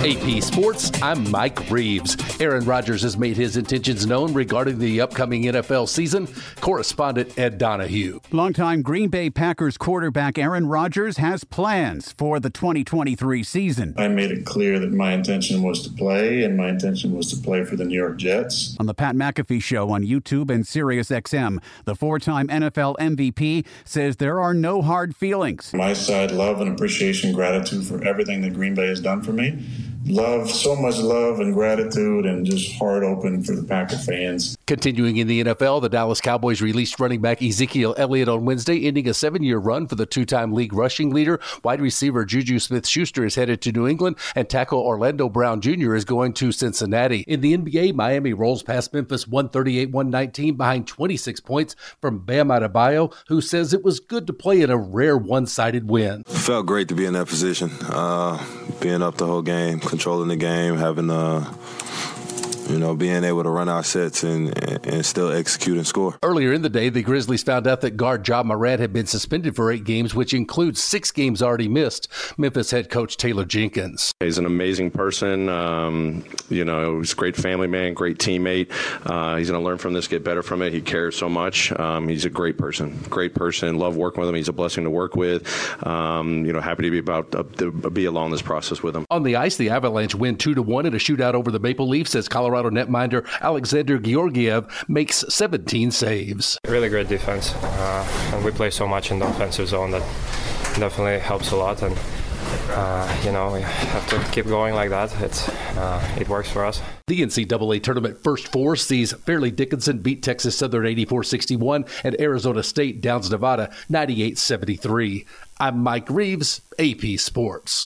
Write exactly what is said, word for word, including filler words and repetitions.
A P Sports, I'm Mike Reeves. Aaron Rodgers has made his intentions known regarding the upcoming N F L season. Correspondent Ed Donahue. Longtime Green Bay Packers quarterback Aaron Rodgers has plans for the twenty twenty-three season. I made it clear that my intention was to play, and my intention was to play for the New York Jets. On the Pat McAfee Show on YouTube and Sirius X M, the four-time N F L M V P says there are no hard feelings. My side, love and appreciation, gratitude for everything that Green Bay has done for me. Love, so much love and gratitude, and just heart open for the Packer fans. Continuing in the N F L, the Dallas Cowboys released running back Ezekiel Elliott on Wednesday, ending a seven-year run for the two-time league rushing leader. Wide receiver Juju Smith-Schuster is headed to New England, and tackle Orlando Brown Junior is going to Cincinnati. In the N B A, Miami rolls past Memphis one thirty-eight one nineteen behind twenty-six points from Bam Adebayo, who says it was good to play in a rare one-sided win. It felt great to be in that position, uh, being up the whole game, controlling the game, having uh, you know, being able to run our sets and, and still execute and score. Earlier in the day, the Grizzlies found out that guard Ja Morant had been suspended for eight games, which includes six games already missed. Memphis head coach Taylor Jenkins. He's an amazing person. Um, you know, he's a great family man, great teammate. Uh, he's going to learn from this, get better from it. He cares so much. Um, he's a great person, great person. Love working with him. He's a blessing to work with. Um, you know, happy to be about uh, to be along this process with him. On the ice, the Avalanche win two to one in a shootout over the Maple Leafs as Colorado netminder Alexander Georgiev makes seventeen saves. Really great defense, uh, and we play so much in the offensive zone that definitely helps a lot. And uh, you know, we have to keep going like that. It's uh, it works for us. The N C double A tournament first four sees Fairleigh Dickinson beat Texas Southern eighty-four sixty-one and Arizona State Downs Nevada ninety-eight seventy-three. I'm Mike Reeves, A P Sports.